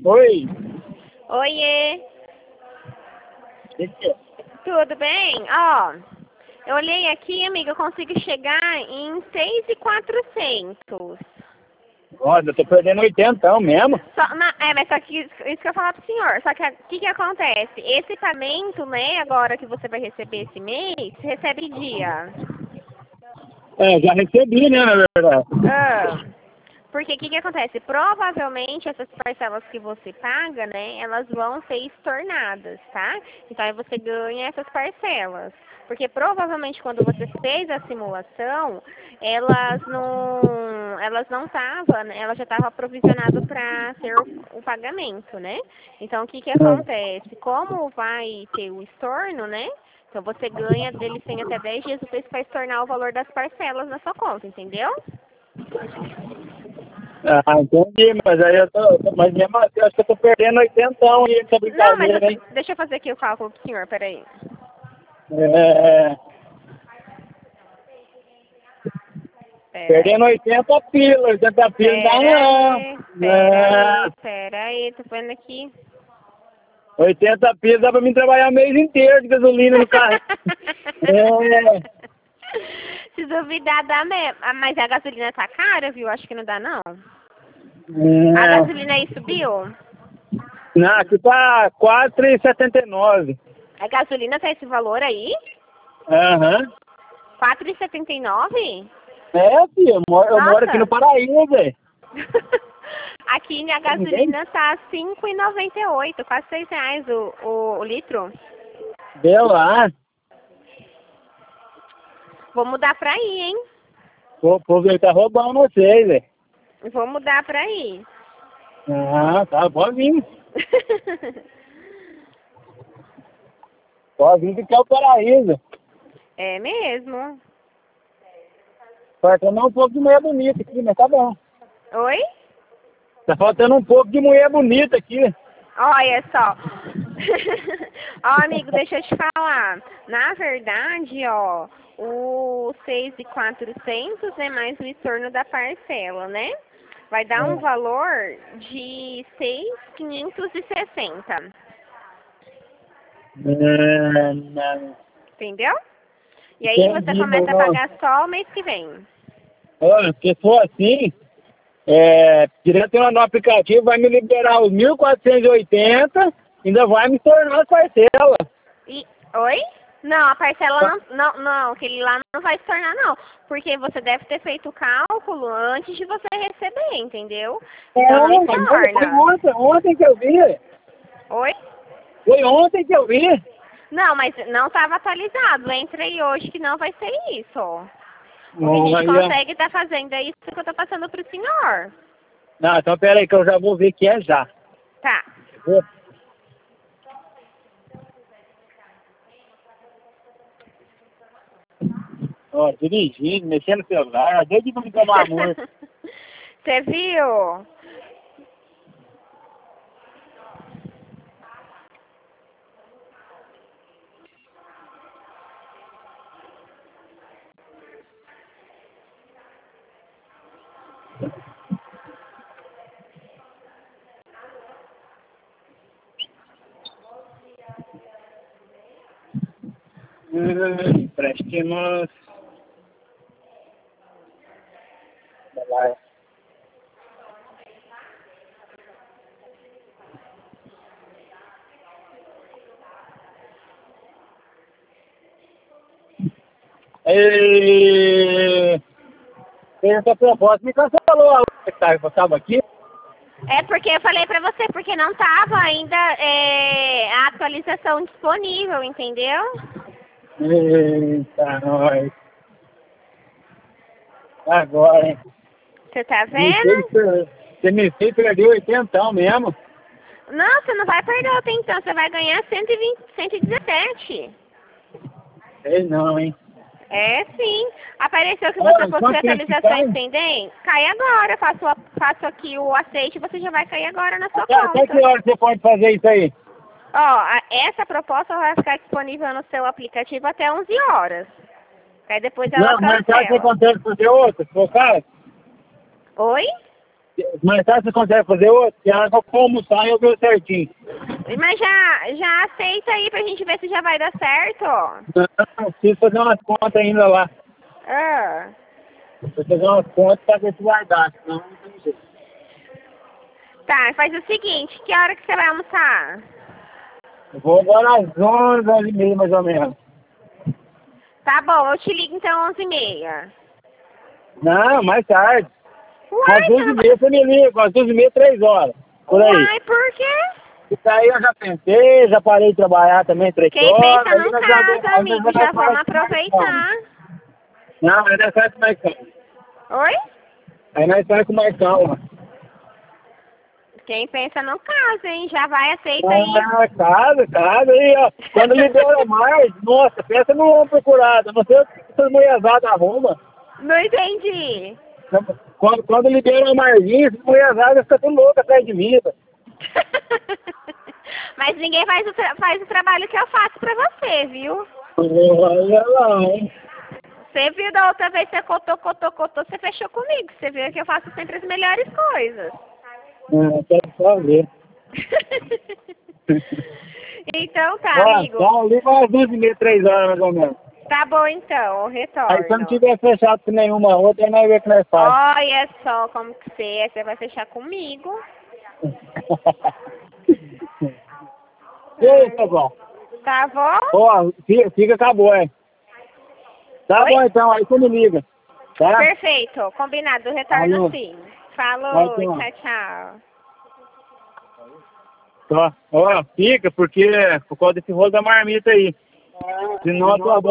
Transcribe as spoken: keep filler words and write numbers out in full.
Oi. Oiê, Que que é? tudo bem? Ó, eu olhei aqui, amiga, eu consigo chegar em seis mil e quatrocentos. Olha, eu tô perdendo oitentão mesmo. Só, na, é, mas só que isso isso que eu ia falar pro senhor. Só que o que que acontece? Esse pagamento, né, agora que você vai receber esse mês, recebe dia. É, já recebi, né, na verdade. Ah, porque o que que acontece? Provavelmente essas parcelas que você paga, né, elas vão ser estornadas, tá? Então aí você ganha essas parcelas. Porque provavelmente quando você fez a simulação, elas não, elas não estavam, né, ela já estava aprovisionado para ser o, o pagamento, né? Então o que que acontece? Como vai ter o estorno, né? Então você ganha, eles têm até dez dias úteis para estornar o valor das parcelas na sua conta, entendeu? Ah, entendi, mas aí eu tô, tô- mas mesmo assim, eu acho que eu tô perdendo oitentão aí nessa Não, mas brincadeira, eu- hein? deixa eu fazer aqui o cálculo pro senhor, peraí. É, Peraí. perdendo oitenta pila, oitenta pila não dá não. Peraí, É, peraí, peraí, tô vendo aqui. oitenta pila dá pra mim trabalhar o mês inteiro de gasolina no carro. É, Se duvidar, dá mesmo. Ah, mas a gasolina tá cara, viu? Acho que não dá, não. A é. gasolina aí subiu? Não, aqui tá quatro e setenta e nove. A gasolina tá esse valor aí? Aham. quatro e setenta e nove? É, filho, eu moro, eu moro aqui no Nossa! Paraíba, velho. Aqui a Ninguém gasolina tá cinco e noventa e oito, quase seis reais o, o, o litro. deu lá. Vou mudar pra aí, hein? O povo aí tá roubando vocês, velho. Vou mudar pra aí. Ah, tá, pode vir. Pode vir que é o paraíso. É mesmo. Faltando um pouco de mulher bonita aqui, mas tá bom. Oi? Tá faltando um pouco de mulher bonita aqui. Olha só. Ó, amigo, deixa eu te falar. Na verdade, ó, o seis mil e quatrocentos, né, mais o estorno da parcela, né? Vai dar um valor de seis mil quinhentos e sessenta. É, não. Entendeu? E aí você Entendi, começa a não. pagar só o mês que vem. Olha, se for assim, é, direto lá no aplicativo vai me liberar os mil quatrocentos e oitenta, ainda vai me tornar as parcelas. E, oi? Não, a parcela não, não, não, aquele lá não vai se tornar não, porque você deve ter feito o cálculo antes de você receber, entendeu? Então não É, mas foi foi estorna. ontem, ontem que eu vi. Oi? Foi ontem que eu vi. Não, mas não estava atualizado. Entra aí hoje que não vai ser isso. O que a Não, gente aí, ó. consegue estar fazendo é isso que eu tô passando pro senhor. Não, então pera aí que eu já vou ver que é já. Tá. Vou. Ó, dirigindo, mexendo no celular, desde que eu ligar uma música. Você viu? Hum, Prestemos. Vai. E... Essa proposta me cancelou a outra que tava- eu tava aqui. É porque eu falei pra você, porque não tava ainda é, a atualização disponível, entendeu? Eita, nós. Agora, hein? Você tá Me fez, vendo? per- você me fez perder oitentão mesmo. Não, você não vai perder o tentão, você vai ganhar cento e vinte, cento e dezessete. Sei não, hein? É sim. Apareceu que você Olha, possui quanto tempo que cai? atualizações pendentes? Cai agora. Faço, a- faço aqui o aceite e você já vai cair agora na sua Até, até que conta. hora você pode fazer isso aí? Ó, a- essa proposta vai ficar disponível no seu aplicativo até onze horas. Aí depois ela Não, mas sabe o que cancela. acontece fazer outra? Se for cara, Oi? Mais tarde você consegue fazer outro? Que hora que eu for almoçar eu vejo certinho. Mas já, já aceita aí pra gente ver se já vai dar certo. Não, preciso fazer umas contas ainda lá. Ah. Preciso fazer umas contas pra ver se vai dar, senão não tem jeito. Tá, faz o seguinte, que hora que você vai almoçar? Eu vou agora às onze, onze e meia mais ou menos. Tá bom, eu te ligo então onze e meia. Não, mais tarde. Uai, Às duas você e não vai... meia você me liga, às duas e meia, três horas. Por aí. Uai, por quê? Isso aí eu já pensei, já parei de trabalhar também, três Quem horas. pensa aí não nós já- casa, aí amigo, nós já faz vamos marcação. aproveitar. Não, mas nós faz com mais calma. Oi? Aí nós faz com mais calma. Quem pensa não casa, hein? Já vai, aceita aí. Ah, casa, casa aí, ó. Quando libera mais, nossa, pensa no homem procurado. Não sei o que essas mulherzadas arrumam. Não entendi. Quando, quando libera o marginho, essas mulherzadas ficam tudo loucas atrás de mim. Mas ninguém faz o, tra faz o trabalho que eu faço pra você, viu? Olha lá, hein? Você viu da outra vez, você cotou, cotou, cotou, você fechou comigo. Você viu que eu faço sempre as melhores coisas. Ah, quero só ver. Então tá, Ó, amigo. tá ali para as duas e meia, três horas mais ou menos. Tá bom então, eu retorno. Aí se eu não tiver fechado com nenhuma outra, aí nós vemos o que nós faz. Olha só como que você é, você vai fechar comigo. E aí, tá bom? Tá bom? Ó, fica, fica acabou, hein? Tá Oi? bom então, aí você me liga. Tá? Perfeito, combinado, eu retorno Falou. sim. Falou, Vai, tchau. tchau, tchau. Ó, ó, fica, porque por causa desse rolo da marmita aí. Senão a tua